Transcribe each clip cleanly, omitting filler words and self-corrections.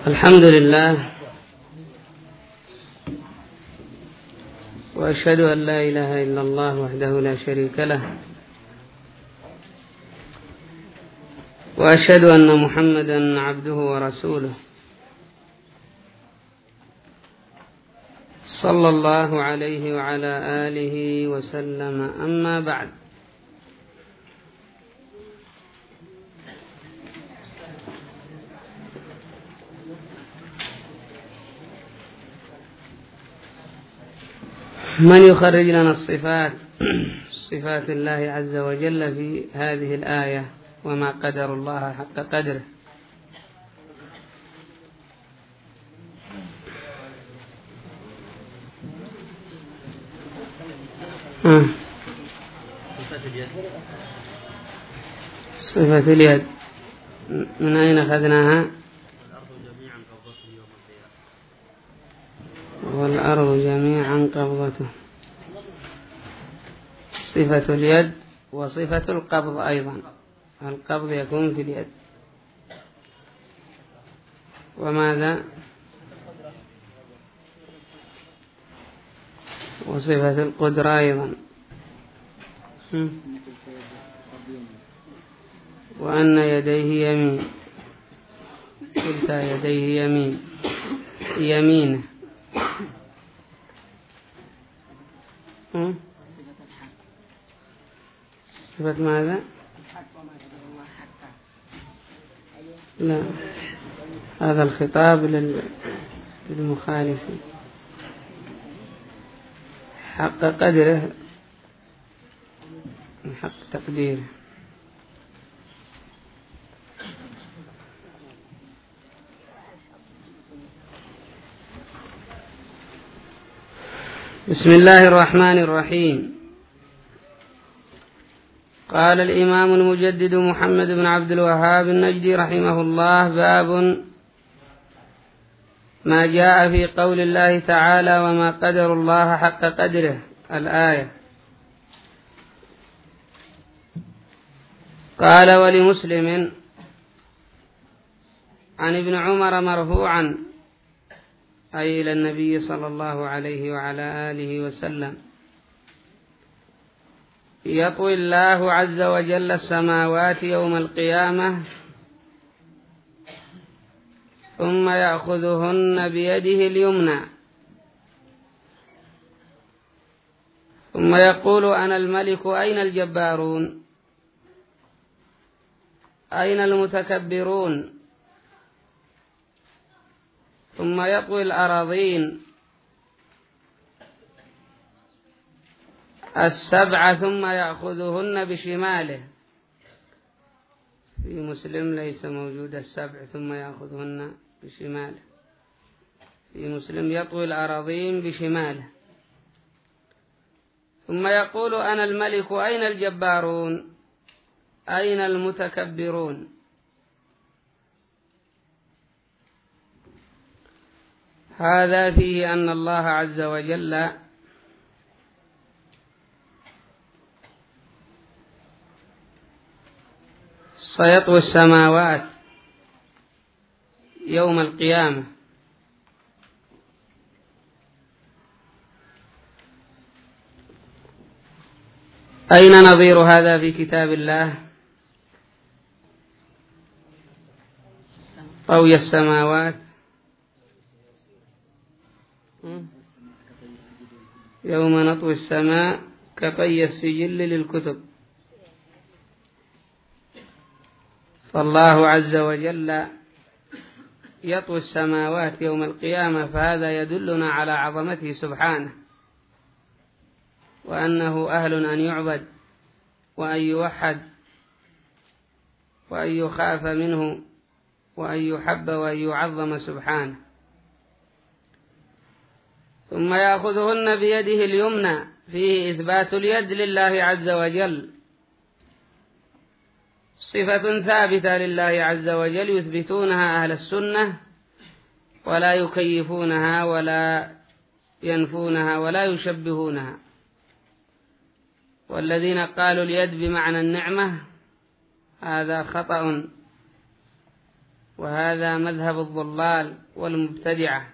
الحمد لله، وأشهد أن لا إله إلا الله وحده لا شريك له، وأشهد أن محمدا عبده ورسوله، صلى الله عليه وعلى آله وسلم. أما بعد، من يخرج لنا صفات الله عز وجل في هذه الآية وما قدر الله حق قدره؟ صفة اليد من أين أخذناها؟ والأرض جميعا قبضته. صفة اليد وصفة القبض أيضا، القبض يكون في اليد. وماذا؟ وصفة القدرة أيضا، وأن يديه يمين، كلتا يديه يمينه. صفة ماذا؟ لا، هذا الخطاب للمخالفين. حق قدره، حق تقديره. بسم الله الرحمن الرحيم. قال الإمام المجدد محمد بن عبد الوهاب النجدي رحمه الله: باب ما جاء في قول الله تعالى: وما قدر الله حق قدره، الآية. قال: ولمسلم عن ابن عمر مرفوعا، أي إلى النبي صلى الله عليه وعلى آله وسلم: يطوي الله عز وجل السماوات يوم القيامة ثم يأخذهن بيده اليمنى ثم يقول: أنا الملك، أين الجبارون، أين المتكبرون. ثم يطوي الأراضين السبع ثم يأخذهن بشماله. في مسلم ليس موجود السبع ثم يأخذهن بشماله، في مسلم يطوي الأراضين بشماله ثم يقول: أنا الملك، أين الجبارون، أين المتكبرون. هذا فيه أن الله عز وجل سيطوي السماوات يوم القيامة. أين نظير هذا في كتاب الله؟ طوي السماوات يوم نطوي السماء كطي السجل للكتب. فالله عز وجل يطوي السماوات يوم القيامة، فهذا يدلنا على عظمته سبحانه، وأنه أهل أن يعبد وأن يوحد وأن يخاف منه وأن يحب وأن يعظم سبحانه. ثم يأخذهن بيده اليمنى، فيه إثبات اليد لله عز وجل، صفة ثابتة لله عز وجل يثبتونها أهل السنة، ولا يكيفونها ولا ينفونها ولا يشبهونها. والذين قالوا اليد بمعنى النعمة هذا خطأ، وهذا مذهب الضلال والمبتدعة.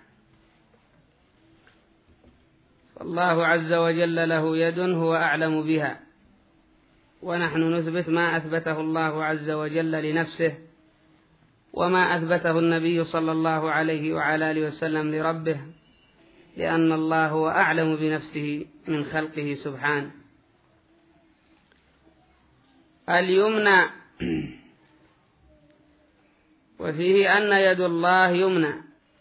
فالله عز وجل له يد هو أعلم بها، ونحن نثبت ما أثبته الله عز وجل لنفسه وما أثبته النبي صلى الله عليه وعلى آله وسلم لربه، لأن الله هو أعلم بنفسه من خلقه سبحانه. اليمنى، وفيه أن يد الله يمنى.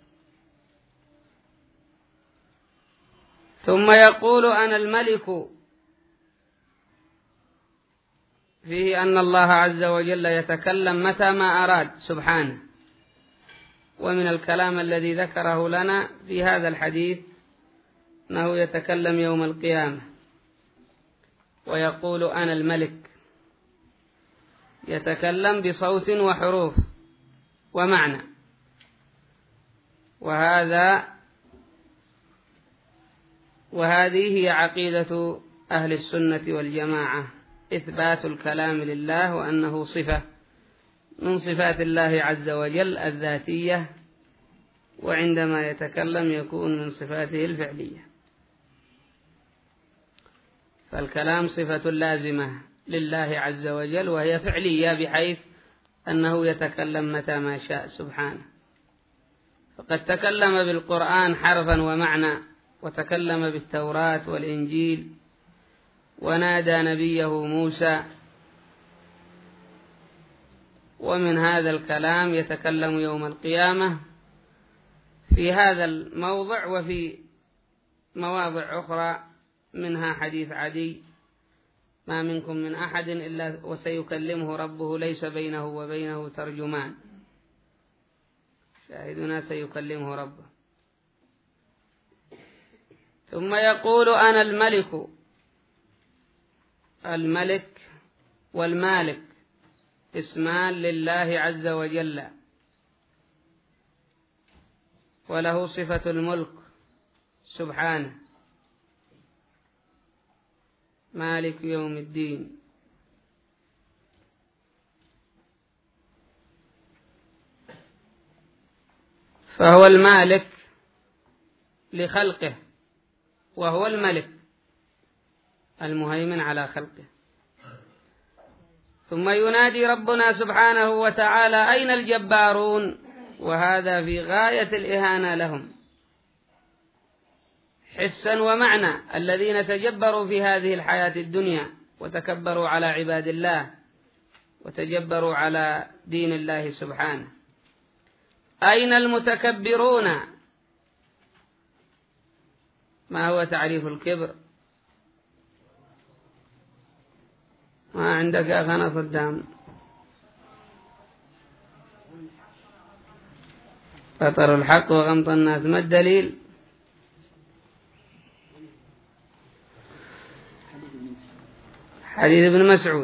ثم يقول أنا الملك، فيه أن الله عز وجل يتكلم متى ما أراد سبحانه. ومن الكلام الذي ذكره لنا في هذا الحديث أنه يتكلم يوم القيامة ويقول أنا الملك، يتكلم بصوت وحروف ومعنى. وهذه هي عقيدة أهل السنة والجماعة، إثبات الكلام لله وأنه صفة من صفات الله عز وجل الذاتية، وعندما يتكلم يكون من صفاته الفعلية. فالكلام صفة لازمة لله عز وجل، وهي فعلية بحيث أنه يتكلم متى ما شاء سبحانه. فقد تكلم بالقرآن حرفا ومعنى، وتكلم بالتوراة والإنجيل، ونادى نبيه موسى. ومن هذا الكلام يتكلم يوم القيامة في هذا الموضع وفي مواضع أخرى، منها حديث عدي: ما منكم من أحد إلا وسيكلمه ربه ليس بينه وبينه ترجمان. شاهدنا سيكلمه ربه. ثم يقول أنا الملك. الملك والمالك اسمان لله عز وجل، وله صفة الملك سبحانه، مالك يوم الدين. فهو المالك لخلقه، وهو الملك المهيمن على خلقه. ثم ينادي ربنا سبحانه وتعالى أين الجبارون؟ وهذا في غاية الإهانة لهم حسا ومعنى، الذين تجبروا في هذه الحياة الدنيا وتكبروا على عباد الله وتجبروا على دين الله سبحانه. أين المتكبرون؟ ما هو تعريف الكبر؟ ما عندك يا أخانا صدام؟ بطر الحق وغمط الناس. ما الدليل؟ حديث ابن مسعود: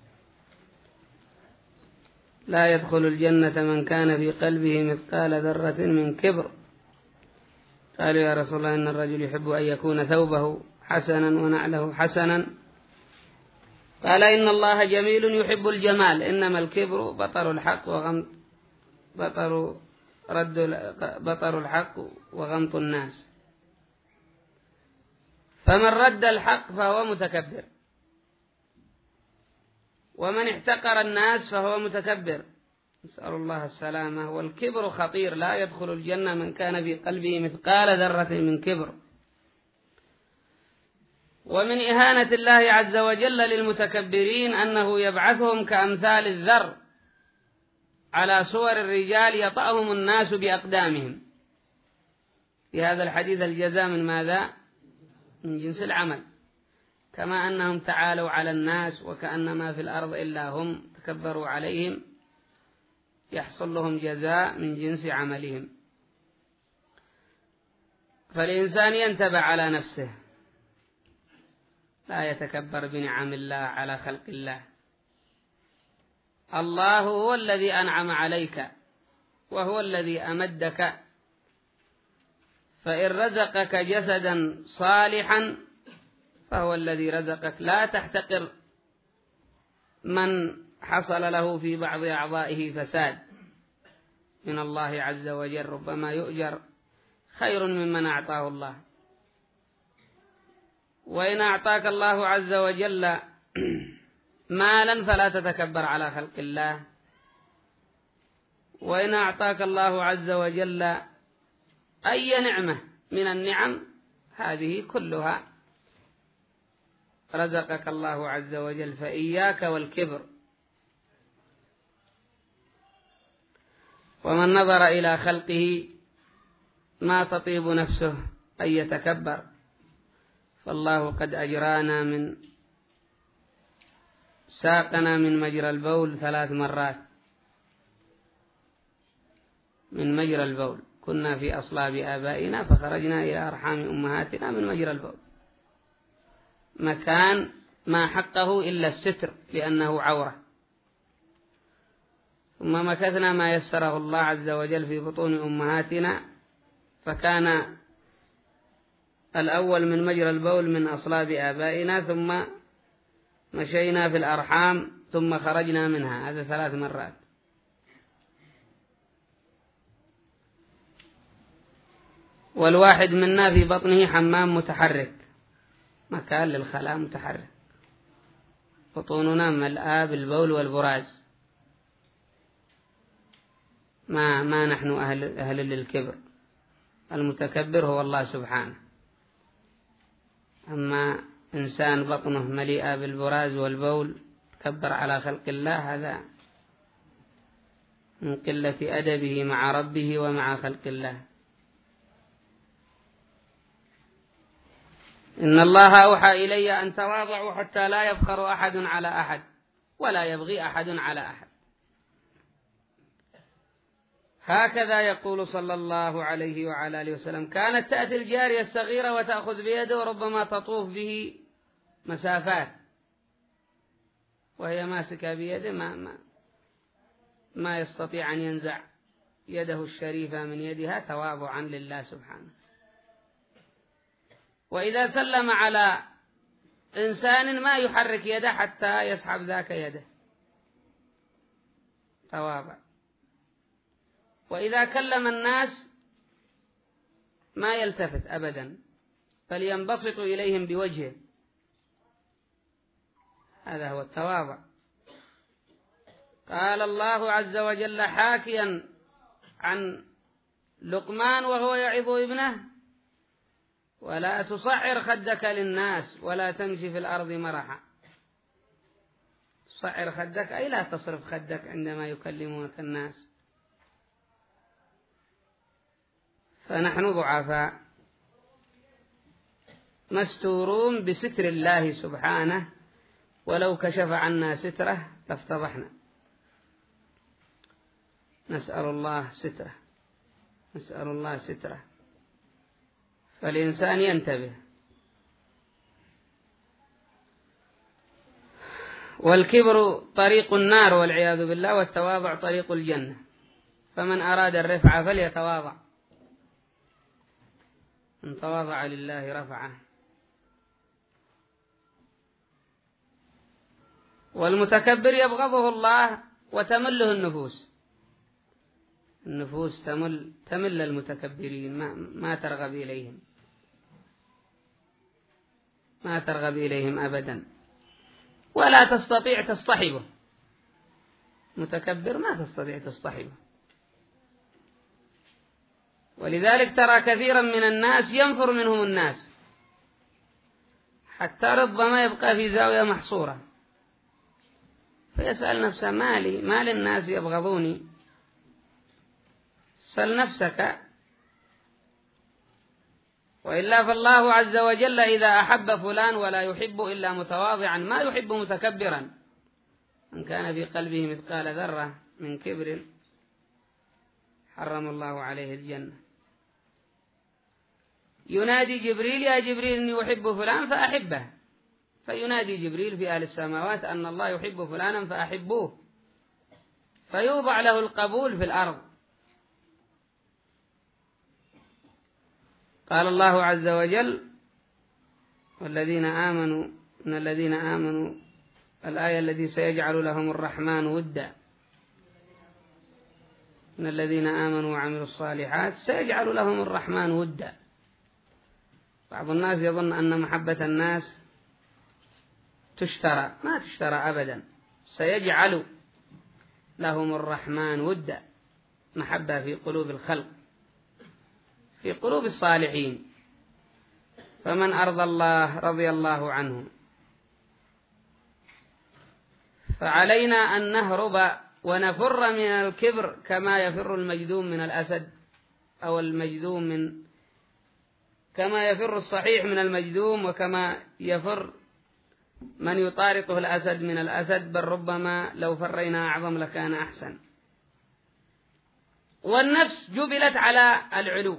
لا يدخل الجنة من كان في قلبه مثقال ذرة من كبر. قالوا يا رسول الله إن الرجل يحب أن يكون ثوبه حسنا ونعله حسنا. قال إن الله جميل يحب الجمال، إنما الكبر بطر الحق بطر الحق وغمط الناس. فمن رد الحق فهو متكبر، ومن احتقر الناس فهو متكبر، نسأل الله السلامة. والكبر خطير، لا يدخل الجنة من كان في قلبه مثقال ذرة من كبر. ومن إهانة الله عز وجل للمتكبرين أنه يبعثهم كأمثال الذر على صور الرجال يطأهم الناس بأقدامهم. في هذا الحديث الجزاء من ماذا؟ من جنس العمل. كما أنهم تعالوا على الناس وكأنما في الأرض إلا هم، تكبروا عليهم، يحصل لهم جزاء من جنس عملهم. فالإنسان ينتبه على نفسه، لا يتكبر بنعم الله على خلق الله. الله هو الذي أنعم عليك، وهو الذي أمدك. فإن رزقك جسدا صالحا فهو الذي رزقك. لا تحتقر من حصل له في بعض أعضائه فساد، من الله عز وجل ربما يؤجر خير ممن أعطاه الله. وإن أعطاك الله عز وجل مالا فلا تتكبر على خلق الله، وإن أعطاك الله عز وجل أي نعمة من النعم هذه كلها رزقك الله عز وجل، فإياك والكبر. ومن نظر إلى خلقه ما تطيب نفسه أن يتكبر، فالله قد أجرانا من ساقنا من مجرى البول 3 مرات. من مجرى البول كنا في أصلاب آبائنا فخرجنا إلى أرحام أمهاتنا من مجرى البول، مكان ما حقه إلا الستر لأنه عورة. ثم مكثنا ما يسره الله عز وجل في بطون أمهاتنا، فكان الأول من مجرى البول من أصلاب آبائنا، ثم مشينا في الأرحام، ثم خرجنا منها، هذا 3 مرات. والواحد منا في بطنه حمام متحرك، مكان للخلاء متحرك، بطوننا ملآ بالبول والبراز. ما نحن أهل للكبر، المتكبر هو الله سبحانه. أما إنسان بطنه مليئة بالبراز والبول كبر على خلق الله، هذا من قلة أدبه مع ربه ومع خلق الله. إن الله أوحى إلي أن تواضعوا حتى لا يفخر أحد على أحد ولا يبغي أحد على أحد. هكذا يقول صلى الله عليه وعلى آله وسلم: كانت تأتي الجارية الصغيرة وتأخذ بيده وربما تطوف به مسافات وهي ماسكة بيده، ما يستطيع أن ينزع يده الشريفة من يدها تواضعا لله سبحانه. وإذا سلم على إنسان ما يحرك يده حتى يسحب ذاك يده، تواضع. وإذا كلم الناس ما يلتفت أبدا، بل ينبسط إليهم بوجهه، هذا هو التواضع. قال الله عز وجل حاكيا عن لقمان وهو يعظ ابنه: ولا تصعر خدك للناس ولا تمشي في الأرض مرحا. تصعر خدك أي لا تصرف خدك عندما يكلمونك الناس. فنحن ضعفاء مستورون بستر الله سبحانه، ولو كشف عنا ستره لافتضحنا. نسأل الله ستره، نسأل الله ستره. فالإنسان ينتبه. والكبر طريق النار والعياذ بالله، والتواضع طريق الجنة. فمن أراد الرفعة فليتواضع، من تواضع لله رفعه. والمتكبر يبغضه الله وتمله النفوس. النفوس تمل المتكبرين، ما ترغب إليهم، ما ترغب إليهم أبدا، ولا تستطيع تصطحبه. متكبر ما تستطيع تصطحبه. ولذلك ترى كثيرا من الناس ينفر منهم الناس، حتى ربما يبقى في زاوية محصورة، فيسأل نفسه: ما للناس يبغضوني؟ سل نفسك. وإلا فالله عز وجل إذا أحب فلان ولا يحب إلا متواضعا ما يحب متكبرا. من كان في قلبه مثقال ذرة من كبر حرم الله عليه الجنة. ينادي جبريل: يا جبريل إني أحب فلان فأحبه. فينادي جبريل في أهل السماوات أن الله يحب فلانا فأحبوه، فيوضع له القبول في الأرض. قال الله عز وجل: والذين آمنوا إن الذين آمنوا، الآية التي سيجعل لهم الرحمن ودا. من الذين آمنوا وعملوا الصالحات سيجعل لهم الرحمن ودا. بعض الناس يظن أن محبة الناس تشترى، ما تشترى أبدا. سيجعل لهم الرحمن ودا، محبة في قلوب الخلق، في قلوب الصالحين. فمن أرضى الله رضي الله عنه. فعلينا أن نهرب ونفر من الكبر كما يفر المجذوم من الأسد، أو المجذوم من كما يفر الصحيح من المجذوم، وكما يفر من يطارقه الأسد من الأسد، بل ربما لو فرينا أعظم لكان أحسن. والنفس جبلت على العلو،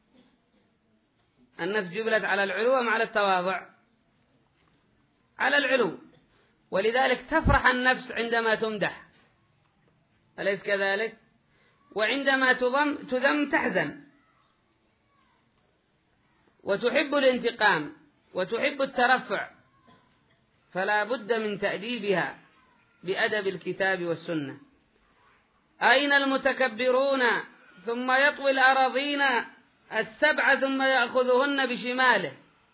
النفس جبلت على العلو وعلى التواضع، على العلو، ولذلك تفرح النفس عندما تمدح، أليس كذلك؟ وعندما تذم تحزن، وتحب الانتقام وتحب الترفع، فلا بد من تأديبها بأدب الكتاب والسنة. أين المتكبرون ثم يطوي الأراضين السبع ثم يأخذهن بشماله؟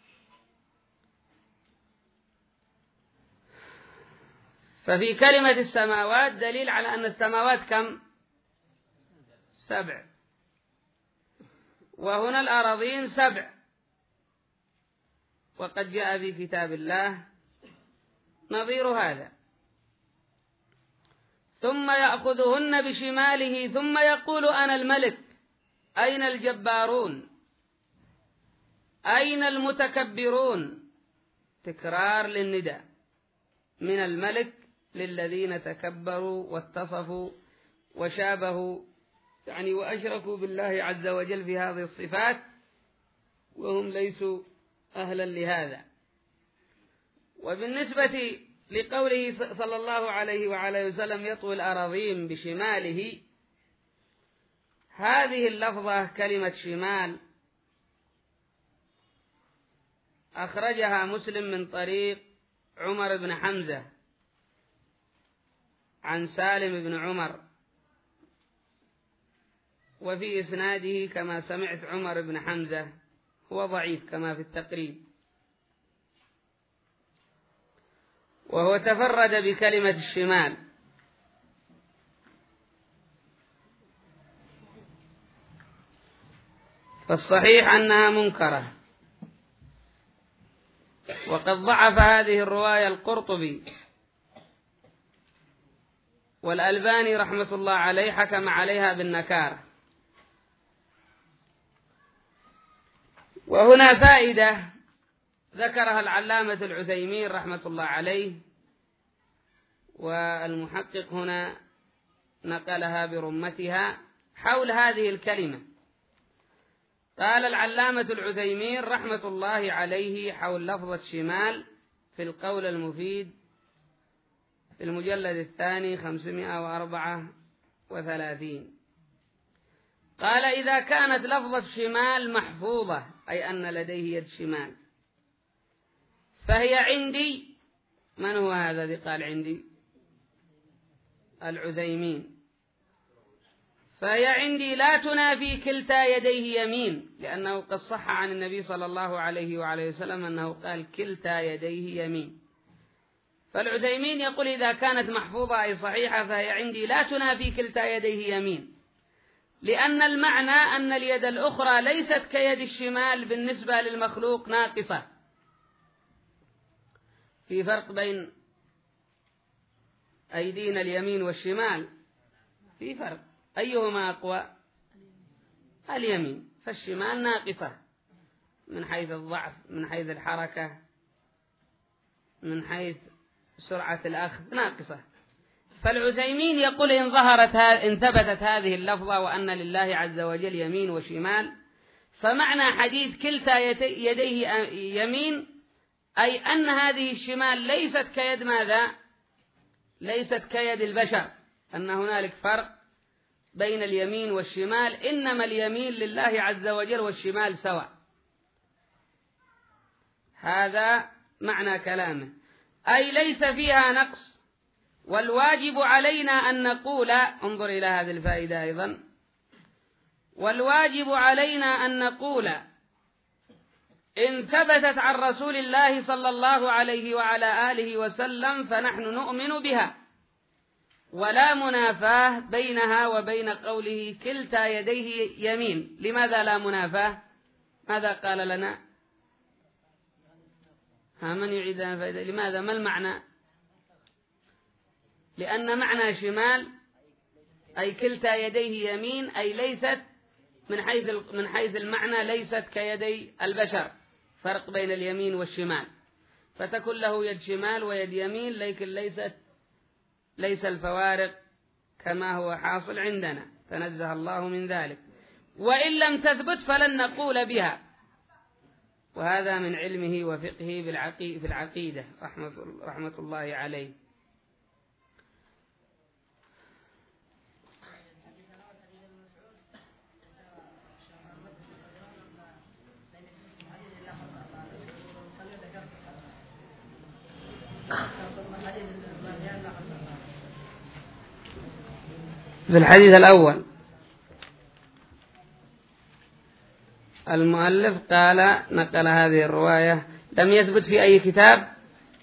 ففي كلمة السماوات دليل على أن السماوات كم؟ 7، وهنا الأراضين 7، وقد جاء في كتاب الله نظير هذا. ثم يأخذهن بشماله ثم يقول أنا الملك. أين الجبارون؟ أين المتكبرون؟ تكرار للنداء من الملك للذين تكبروا واتصفوا وشابهوا، يعني وأشركوا بالله عز وجل في هذه الصفات وهم ليسوا أهلا لهذا. وبالنسبة لقوله صلى الله عليه وعلى وسلم يطوي الأراضين بشماله، هذه اللفظة كلمة شمال أخرجها مسلم من طريق عمر بن حمزة عن سالم بن عمر، وفي إسناده كما سمعت عمر بن حمزة هو ضعيف كما في التقريب، وهو تفرد بكلمة الشمال. فالصحيح أنها منكرة، وقد ضعف هذه الرواية القرطبي، والألباني رحمة الله عليه حكم عليها بالنكارة. وهنا فائدة ذكرها العلامة العثيمين رحمة الله عليه، والمحقق هنا نقلها برمتها حول هذه الكلمة. قال العلامة العثيمين رحمة الله عليه حول لفظة شمال في القول المفيد في المجلد الثاني 534، قال إذا كانت لفظة شمال محفوظة، أي أن لديه يد شمال، فهي عندي. من هو هذا الذي قال عندي؟ العثيمين. فهي عندي لا تنافي كلتا يديه يمين، لأنه قد صح عن النبي صلى الله عليه وعليه وسلم أنه قال كلتا يديه يمين. فالعثيمين يقول إذا كانت محفوظة أي صحيحة فهي عندي لا تنافي كلتا يديه يمين، لأن المعنى أن اليد الأخرى ليست كيد الشمال بالنسبة للمخلوق، ناقصة. في فرق بين أيدينا اليمين والشمال، في فرق، أيهما أقوى؟ اليمين، فالشمال ناقصة من حيث الضعف، من حيث الحركة، من حيث سرعة الأخذ، ناقصة. فالعثيمين يقول إن ثبتت هذه اللفظة وأن لله عز وجل يمين وشمال، فمعنى حديث كلتا يديه يمين أي أن هذه الشمال ليست كيد ماذا؟ ليست كيد البشر، أن هنالك فرق بين اليمين والشمال، إنما اليمين لله عز وجل والشمال سواء. هذا معنى كلامه، أي ليس فيها نقص. والواجب علينا أن نقول، انظر إلى هذه الفائدة أيضا، والواجب علينا أن نقول إن ثبتت عن رسول الله صلى الله عليه وعلى آله وسلم فنحن نؤمن بها، ولا منافاة بينها وبين قوله كلتا يديه يمين. لماذا لا منافاة؟ ماذا قال لنا؟ من يعيدها فائدة؟ لماذا؟ ما المعنى؟ لأن معنى شمال أي كلتا يديه يمين، أي ليست من حيث المعنى ليست كيدي البشر، فرق بين اليمين والشمال، فتكون له يد شمال ويد يمين، لكن ليس الفوارق كما هو حاصل عندنا، تنزه الله من ذلك. وإن لم تثبت فلن نقول بها، وهذا من علمه وفقهه في العقيدة رحمة الله عليه. في الحديث الأول المؤلف قال نقل هذه الرواية، لم يثبت في أي كتاب؟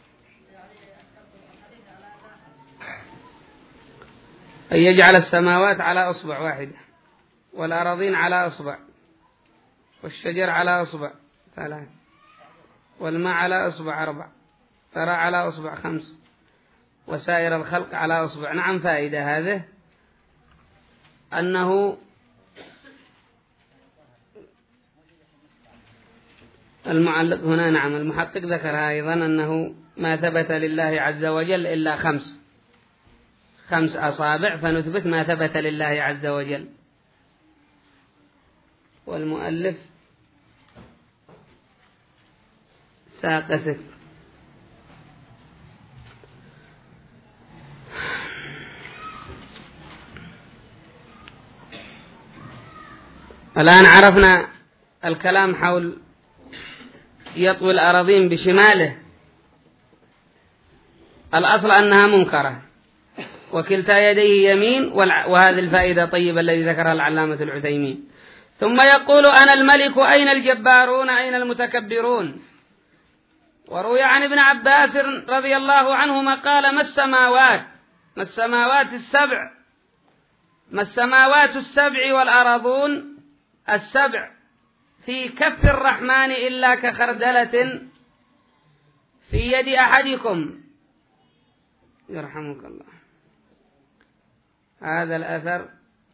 أن يجعل السماوات على أصبع واحدة، والأراضين على أصبع، والشجر على أصبع 3، والماء على أصبع 4، ترى على أصبع 5، وسائر الخلق على أصبع. نعم، فائدة هذه أنه المعلق هنا، نعم المحقق ذكر أيضا أنه ما ثبت لله عز وجل إلا 5 أصابع، فنثبت ما ثبت لله عز وجل. والمؤلف ساق 6. الآن عرفنا الكلام حول يطوي الأراضين بشماله. الأصل أنها منكرة، وكلتا يديه يمين، وهذه الفائدة طيبة الذي ذكرها العلامة العثيمين. ثم يقول أنا الملك أين الجبارون أين المتكبرون. وروي عن ابن عباس رضي الله عنهما قال ما السماوات السبع والأرضون السبع في كف الرحمن إلا كخردلة في يد أحدكم يرحمك الله. هذا الأثر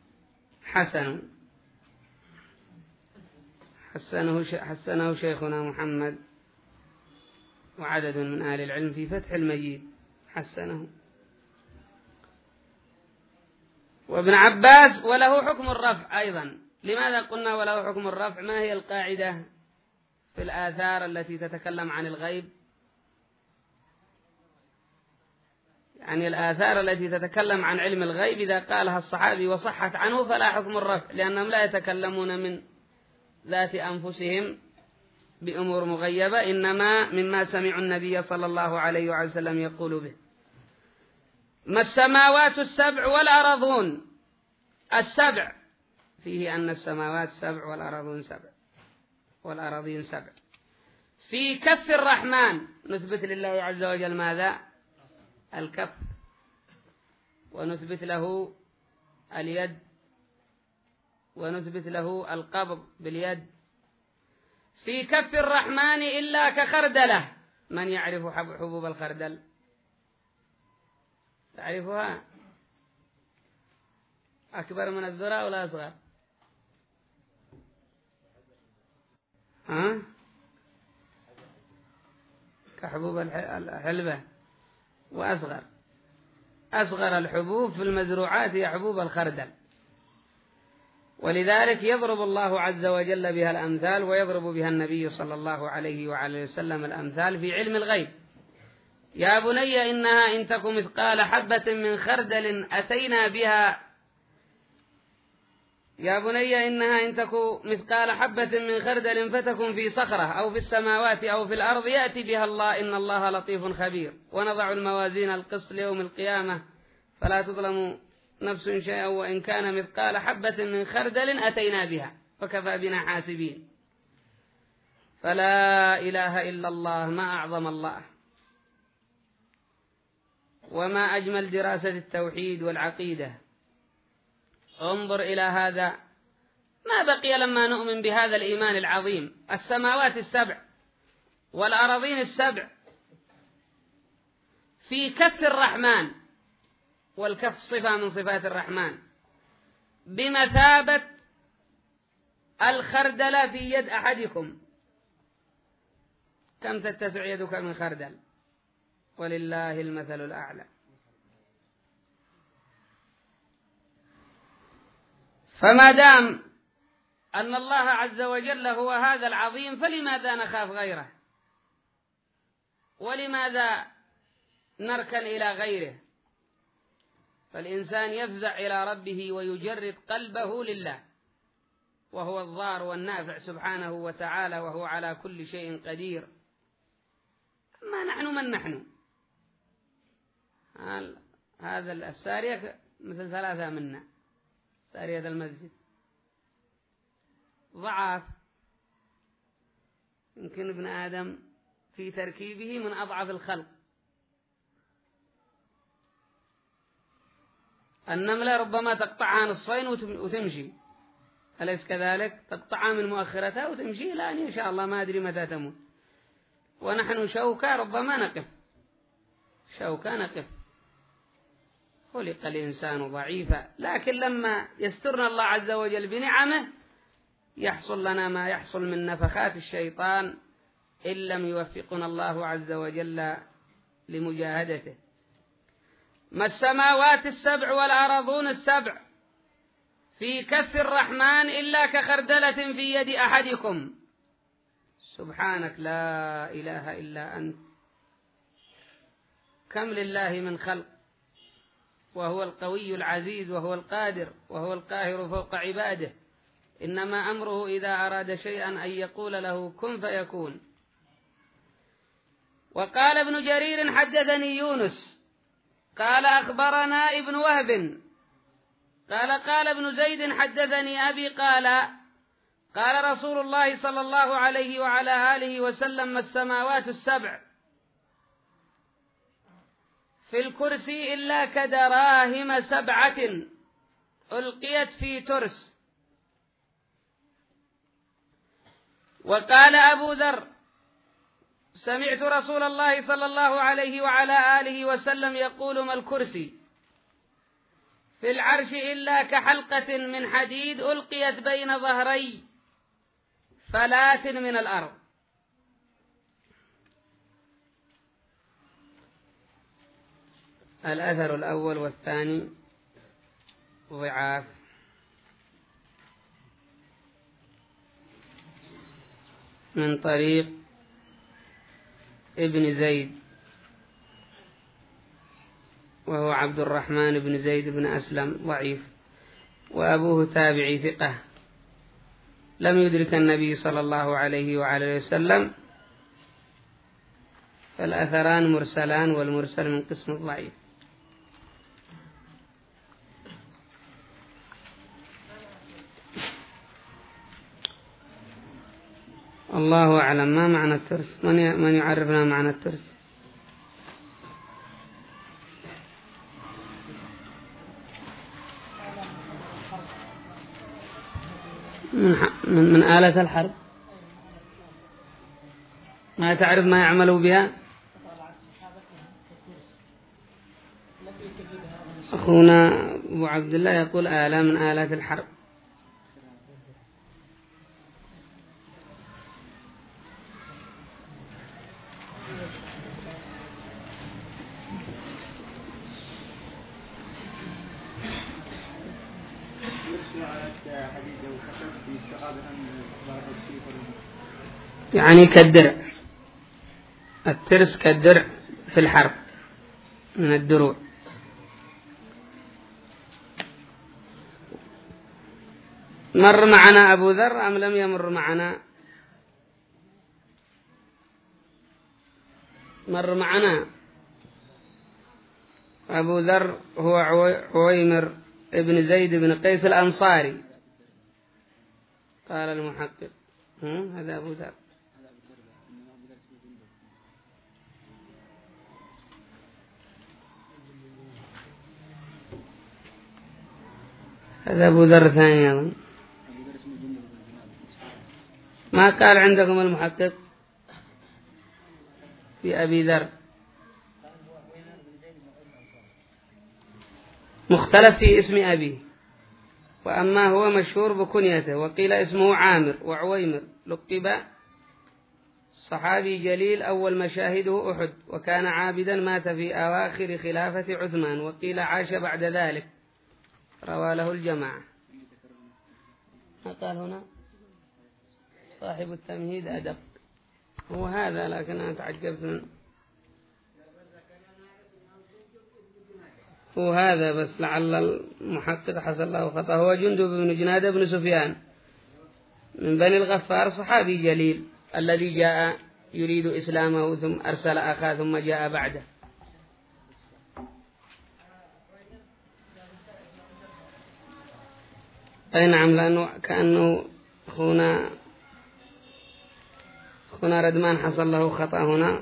حسنه شيخنا محمد وعدد من أهل العلم في فتح المجيد حسنه. وابن عباس وله حكم الرفع أيضا. لماذا قلنا وله حكم الرفع؟ ما هي القاعدة في الآثار التي تتكلم عن الغيب؟ يعني الآثار التي تتكلم عن علم الغيب إذا قالها الصحابي وصحت عنه فلا حكم الرفع، لأنهم لا يتكلمون من ذات أنفسهم بأمور مغيبة، إنما مما سمعوا النبي صلى الله عليه وسلم يقول به. ما السماوات السبع والأرضون السبع، فيه أن السماوات 7 والأراضين 7 في كف الرحمن. نثبت لله عز وجل ماذا؟ الكف، ونثبت له اليد، ونثبت له القبض باليد. في كف الرحمن إلا كخردلة. من يعرف حبوب الخردل؟ تعرفها؟ أكبر من الذرة ولا أصغر؟ كحبوب الحلبة، وأصغر الحبوب في المزروعات هي حبوب الخردل. ولذلك يضرب الله عز وجل بها الأمثال، ويضرب بها النبي صلى الله عليه وعلى وسلم الأمثال في علم الغيب. يا بني إنها إن تك مثقال حبة من خردل أتينا بها. يا بني إنها إن تك مثقال حبة من خردل فتكن في صخرة أو في السماوات أو في الأرض يأتي بها الله إن الله لطيف خبير. ونضع الموازين القسط ليوم القيامة فلا تظلم نفس شيئا وإن كان مثقال حبة من خردل أتينا بها وكفى بنا حاسبين. فلا إله إلا الله، ما أعظم الله وما أجمل دراسة التوحيد والعقيدة. انظر إلى هذا، ما بقي لما نؤمن بهذا الإيمان العظيم. السماوات السبع والأراضين السبع في كف الرحمن، والكف صفة من صفات الرحمن، بمثابة الخردلة في يد أحدكم. كم تتسع يدك من خردل؟ ولله المثل الأعلى. فما دام أن الله عز وجل هو هذا العظيم، فلماذا نخاف غيره؟ ولماذا نركن إلى غيره؟ فالإنسان يفزع إلى ربه ويجرد قلبه لله، وهو الضار والنافع سبحانه وتعالى، وهو على كل شيء قدير. ما نحن من نحن؟ هذا السارية مثل ثلاثة منا، سارية المسجد ضعاف، يمكن ابن آدم في تركيبه من أضعف الخلق. النملة ربما تقطعها نصفين وتمشي، أليس كذلك؟ تقطعها من مؤخرتها وتمشي لا إن شاء الله ما أدري متى تموت. ونحن شوكة ربما نقف، شوكة نقف. خلق الإنسان ضعيفا، لكن لما يسترنا الله عز وجل بنعمه يحصل لنا ما يحصل من نفخات الشيطان إن لم يوفقنا الله عز وجل لمجاهدته. ما السماوات السبع والأراضون السبع في كف الرحمن إلا كخردلة في يد أحدكم. سبحانك لا إله إلا أنت. كم لله من خلق، وهو القوي العزيز، وهو القادر، وهو القاهر فوق عباده. إنما أمره إذا أراد شيئا أن يقول له كن فيكون. وقال ابن جرير حدثني يونس قال أخبرنا ابن وهب قال ابن زيد حدثني أبي قال رسول الله صلى الله عليه وعلى آله وسلم: ما السماوات السبع في الكرسي إلا كدراهم سبعة ألقيت في ترس. وقال أبو ذر: سمعت رسول الله صلى الله عليه وعلى آله وسلم يقول: ما الكرسي في العرش إلا كحلقة من حديد ألقيت بين ظهري فلات من الأرض. الأثر الأول والثاني ضعاف. من طريق ابن زيد وهو عبد الرحمن بن زيد بن أسلم ضعيف، وأبوه تابعي ثقة لم يدرك النبي صلى الله عليه وعلى وسلم، فالأثران مرسلان، والمرسل من قسم الضعيف. الله أعلم. ما معنى الترس؟ من يعرفنا معنى الترس؟ من آلة الحرب. ما تعرف ما يعملوا بها؟ أخونا أبو عبد الله يقول آلة من آلات الحرب. يعني كالدرع، الترس كالدرع في الحرب من الدروع. مر معنا أبو ذر أم لم يمر معنا؟ مر معنا أبو ذر هو عويمر ابن زيد بن قيس الأنصاري. قال المحقق هذا أبو ذر. هذا أبو ذر ثاني أظن. ما قال عندكم المحقق في أبي ذر؟ مختلف في اسم أبيه، وأما هو مشهور بكنيته، وقيل اسمه عامر وعويمر، لقب صحابي جليل أول مشاهده أحد، وكان عابدا، مات في أواخر خلافة عثمان، وقيل عاش بعد ذلك، روى له الجماعة. ما قال هنا صاحب التمهيد أدب، هو هذا، لكن أنا تعجبت منه، هو هذا بس، لعل المحقق حصل له خطأ. هو جندب بن جنادة بن سفيان من بني الغفار، صحابي جليل الذي جاء يريد إسلامه ثم أرسل أخاه ثم جاء بعده. أي نعم، لأنه كأنه هنا ردمان حصل له خطأ هنا،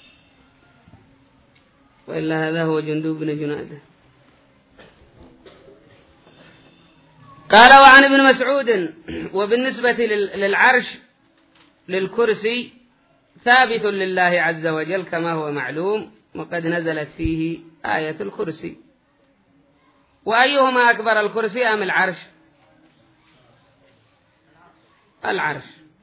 وإلا هذا هو جندب بن جنادة. قال وعن ابن مسعود: وبالنسبة للعرش للكرسي ثابت لله عز وجل كما هو معلوم، وقد نزلت فيه آية الكرسي. وأيهما أكبر، الكرسي أم العرش؟ العرش.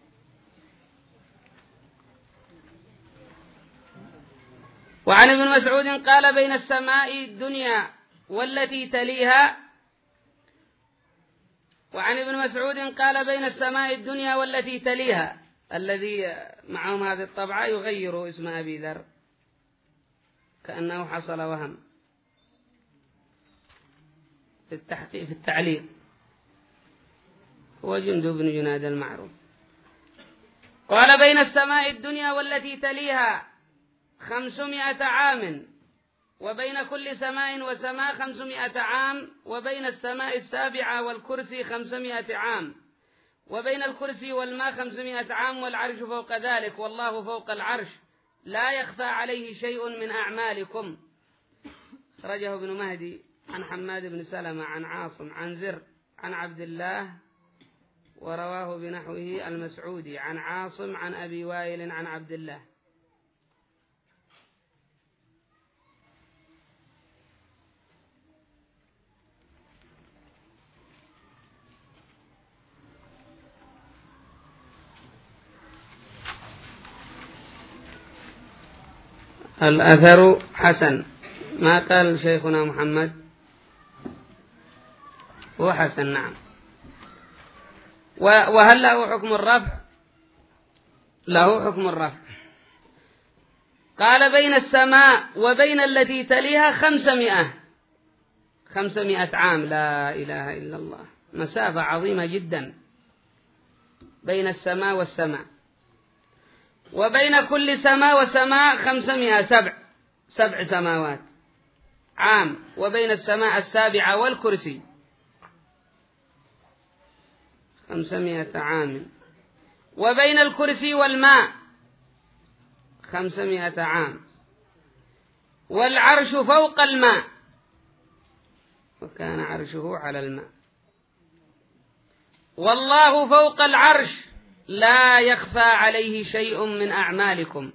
وعن ابن مسعود قال: بين السماء الدنيا والتي تليها. وعن ابن مسعود قال: بين السماء الدنيا والتي تليها. الذي معهم هذه الطبعة يغير اسم أبي ذر كأنه حصل وهم في التعليق. هو جندب بن جنادة المعروف. قال: بين السماء الدنيا والتي تليها 500 عام، وبين كل سماء وسماء 500 عام، وبين السماء السابعة والكرسي 500 عام، وبين الكرسي والماء 500 عام، والعرش فوق ذلك، والله فوق العرش، لا يخفى عليه شيء من أعمالكم. خرجه ابن مهدي عن حماد بن سلمة عن عاصم عن زر عن عبد الله، ورواه بنحوه المسعودي عن عاصم عن أبي وائل عن عبد الله. الأثر حسن، ما قال شيخنا محمد، هو حسن. نعم. وهل له حكم الرفع؟ له حكم الرفع. قال: بين السماء وبين التي تليها 500 عام. لا إله إلا الله، مسافة عظيمة جدا بين السماء والسماء. وبين كل سماء وسماء 500، 7 سماوات عام. وبين السماء السابعة والكرسي 500 عام. وبين الكرسي والماء 500 عام. والعرش فوق الماء، وكان عرشه على الماء. والله فوق العرش، لا يخفى عليه شيء من أعمالكم.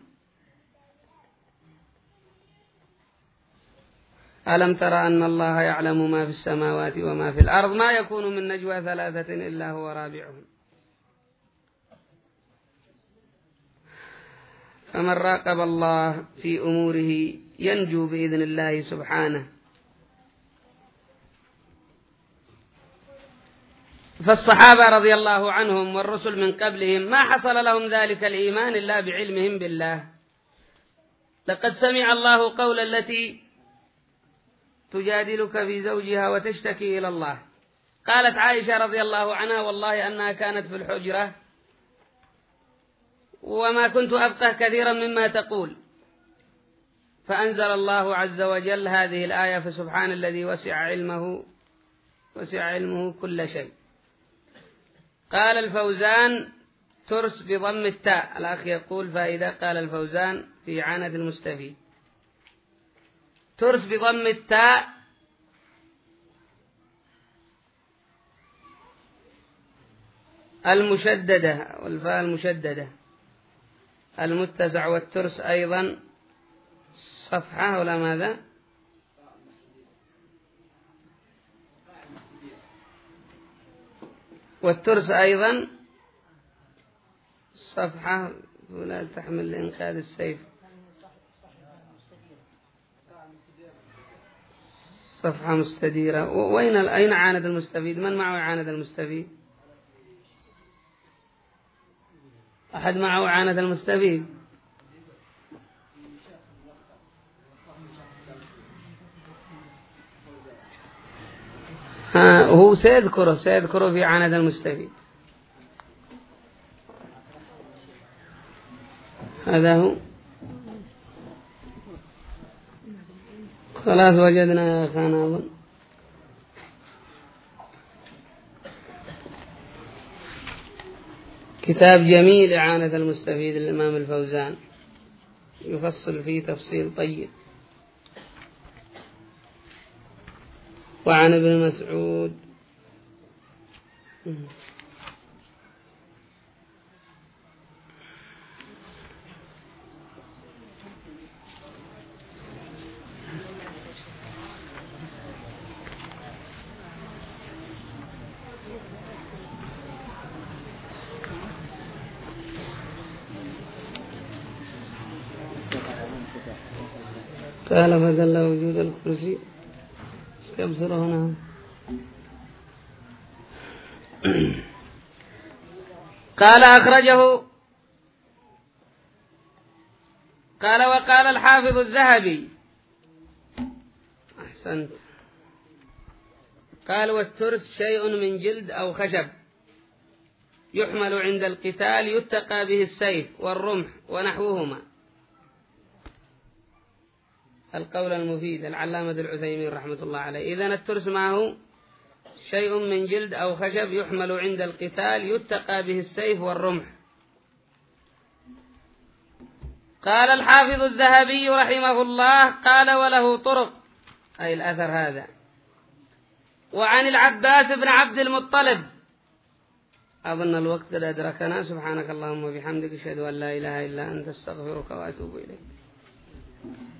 ألم ترى أن الله يعلم ما في السماوات وما في الأرض، ما يكون من نجوى 3 إلا هو رابعهم. فمن راقب الله في أموره ينجو بإذن الله سبحانه. فالصحابة رضي الله عنهم والرسل من قبلهم ما حصل لهم ذلك الإيمان إلا بعلمهم بالله. لقد سمع الله قول التي تجادلك في زوجها وتشتكي إلى الله. قالت عائشة رضي الله عنها: والله أنها كانت في الحجرة وما كنت أفقه كثيرا مما تقول، فأنزل الله عز وجل هذه الآية: فسبحان الذي وسع علمه وسع علمه كل شيء. قال الفوزان: ترس بضم التاء. الأخ يقول فائدة. قال الفوزان في عانة المستفيد: ترس بضم التاء المشددة والفاء المشددة المتسع، والترس أيضا صفحة ولا ماذا؟ والترس أيضا صفحة ولا تحمل لإنقاذ السيف، صفحة مستديرة. أين عاند المستفيد؟ من معه عاند المستفيد؟ أحد معه عاند المستفيد؟ هو سيذكره في عاند المستفيد. هذا هو. خلاص وجدنا يا أخانا أظن. كتاب جميل إعانة المستفيد للإمام الفوزان، يفصل فيه تفصيل طيب. وعن ابن مسعود قال فدل وجود الكرسي يبصر هنا. قال أخرجه. قال وقال الحافظ الذهبي: أحسنت. قال: والترس شيء من جلد أو خشب يحمل عند القتال يتقى به السيف والرمح ونحوهما. القول المفيد العلامة العثيمين رحمة الله عليه. إذن الترس ما هو؟ شيء من جلد أو خشب يحمل عند القتال يتقى به السيف والرمح. قال الحافظ الذهبي رحمه الله: قال وله طرق، أي الأثر هذا. وعن العباس بن عبد المطلب. أظن الوقت قد أدركنا. سبحانك اللهم وبحمدك أشهد أن لا إله إلا أنت، استغفرك وأتوب إليك.